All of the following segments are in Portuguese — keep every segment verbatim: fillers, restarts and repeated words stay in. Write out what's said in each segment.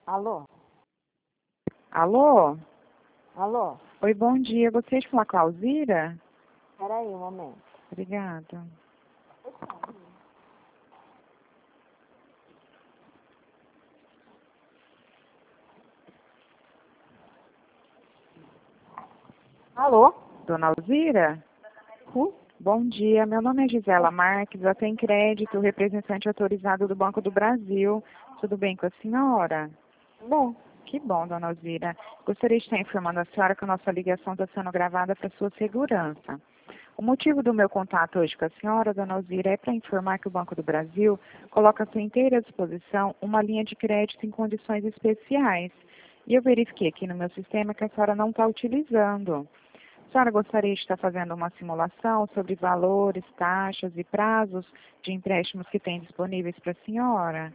Alô? Alô? Alô? Oi, bom dia. Gostaria de falar com a Alzira? Espera aí um momento. Obrigada. Alô? Dona Alzira? Sim? Bom dia. Meu nome é Gisela Marques, eu tenho crédito, representante autorizado do Banco do Brasil. Tudo bem com a senhora? Bem, Que bom, dona Alzira. Gostaria de estar informando a senhora que a nossa ligação está sendo gravada para sua segurança. O motivo do meu contato hoje com a senhora, dona Alzira, é para informar que o Banco do Brasil coloca à sua inteira disposição uma linha de crédito em condições especiais. E eu verifiquei aqui no meu sistema que a senhora não está utilizando. A senhora gostaria de estar fazendo uma simulação sobre valores, taxas e prazos de empréstimos que tem disponíveis para a senhora?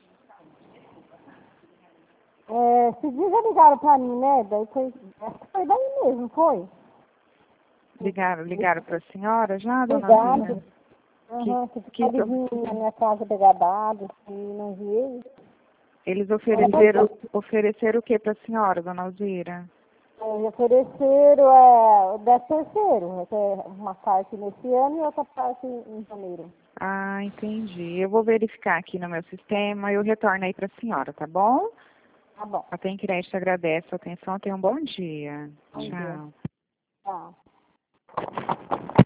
é, esses dias já ligaram pra mim, né? Daí foi, acho que foi daí mesmo, foi? Ligaram, ligaram para a senhora já, dona Alzira? Ligado. Que, Aham, que que, pode vir na minha casa pegar dados, se não vi. eles ofereceram, ofereceram o que para a senhora, dona Alzira? Eles ofereceram é, o décimo terceiro, que é uma parte nesse ano e outra parte em janeiro. Ah, entendi. Eu vou verificar aqui no meu sistema e eu retorno aí para a senhora, tá bom? Tá bom. A Tem Crédito agradece a atenção. Tenha um bom dia. Bom dia. Tchau. Tá.